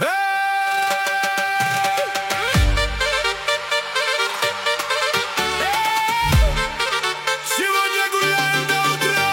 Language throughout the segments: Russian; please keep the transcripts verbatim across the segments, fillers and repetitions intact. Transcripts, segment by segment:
Сегодня гуляем до утра.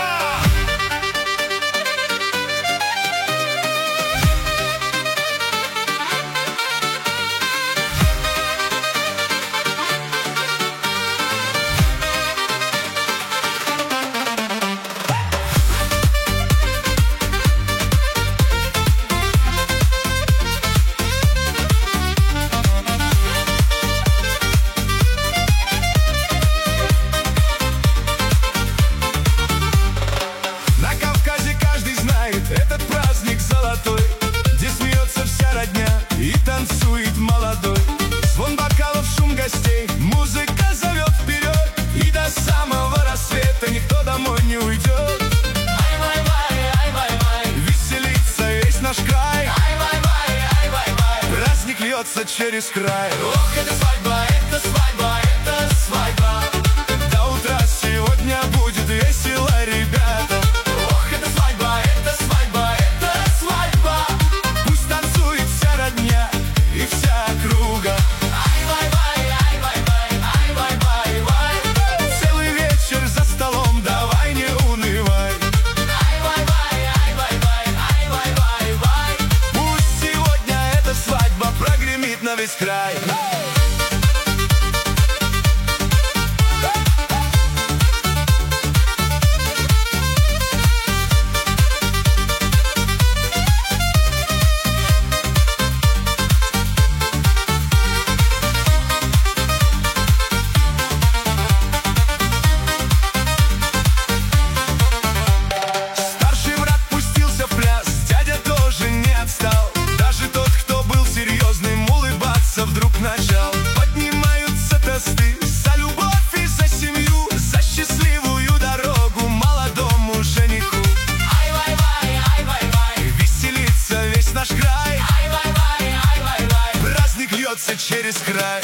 Этот праздник золотой, где смеется вся родня и танцует молодой. Звон бокалов, шум гостей, музыка зовет вперед, и до самого рассвета никто домой не уйдет. Ай-вай-вай, ай-вай-вай, веселится весь наш край. Ай-вай-вай, ай-вай-вай, праздник льется через край. Ох, это свадьба, это свадьба, это свадьба. До утра сегодня будет весело, ребята. Ох, это свадьба, это свадьба, это свадьба. Пусть танцует вся родня и вся округа. Ай-вай-вай, ай-вай-вай, ай-вай-вай-вай. Целый вечер за столом, давай не унывай. Ай-вай-вай, ай-вай-вай, ай-вай-вай-вай. Пусть сегодня эта свадьба прогремит на весь край. Вдруг начал, поднимаются тосты за любовь и за семью, за счастливую дорогу молодому жениху. Ай-вай-вай, ай-вай-вай, веселится весь наш край. Ай-вай-вай, ай-вай-вай, праздник льется через край.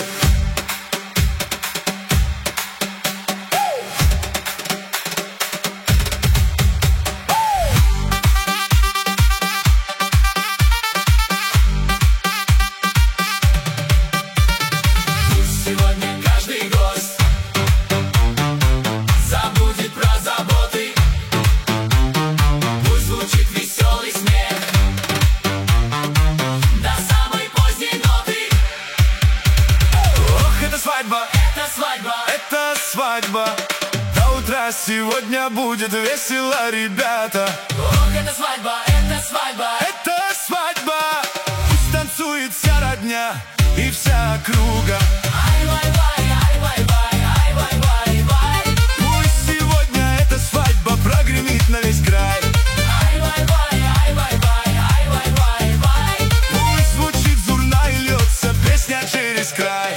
Это свадьба, это свадьба. До утра сегодня будет весело, ребята. Ох, это свадьба, это свадьба, это свадьба. Пусть танцует вся родня и вся округа. Ай-вай-вай, ай-вай-вай, ай-вай-вай-вай. Пусть сегодня эта свадьба прогремит на весь край. Ай-вай-вай, ай-вай-вай, ай-вай-вай-вай. Пусть звучит зурна и льется песня через край.